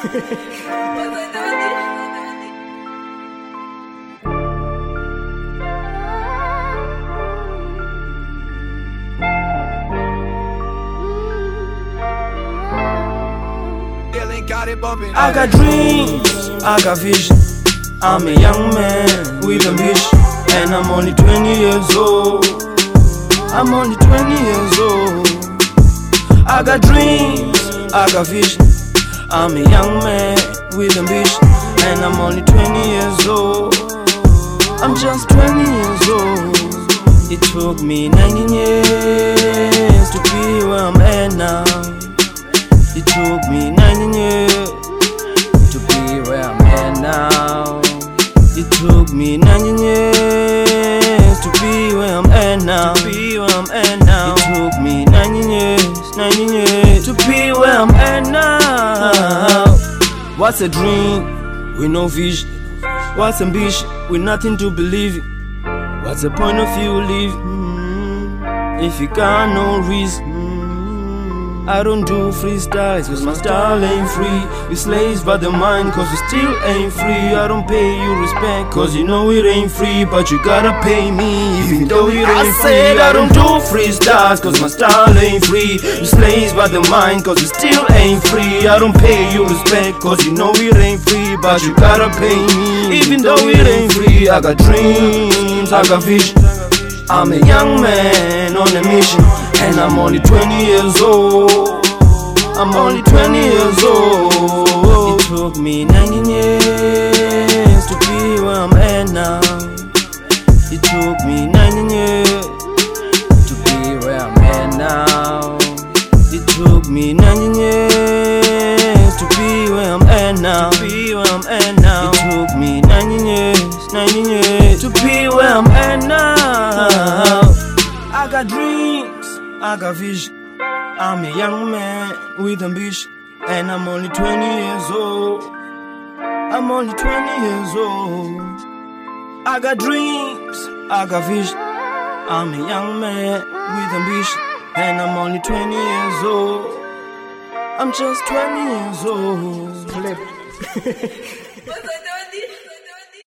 I got dreams, I got vision. I'm a young man with ambition, and I'm only 20 years old. I'm only 20 years old. I got dreams, I got vision. I'm a young man with ambition, and I'm only 20 years old. I'm just 20 years old. It took me 19 years to be where I'm at now. It took me 19 years to be where I'm at now. It took me 19 years to be where I'm at now. It took me 19 years to be where I'm at now. What's a dream with no vision? What's ambition with nothing to believe in? What's the point of you living if you got no reason? I don't do freestyles cause my style ain't free. We slaves by the mind cause we still ain't free. I don't pay you respect cause you know it ain't free, but you gotta pay me even though it ain't free. I don't do freestyles cause my style ain't free. We slaves by the mind cause we still ain't free. I don't pay you respect cause you know it ain't free, but you gotta pay me even though it ain't free. I got dreams, I got vision. I'm a young man on a mission, and I'm only 20 years old. I'm only 20 years old. It took me 19 years to be where I'm at now. It took me 19 years to be where I'm at now. It took me 19 years to be where I'm at now. It took me 19 years to be where I'm at now. I got dreams, I got vision. I'm a young man with ambition, and I'm only 20 years old. I'm only 20 years old. I got dreams, I got vision. I'm a young man with ambition, and I'm only 20 years old. I'm just 20 years old.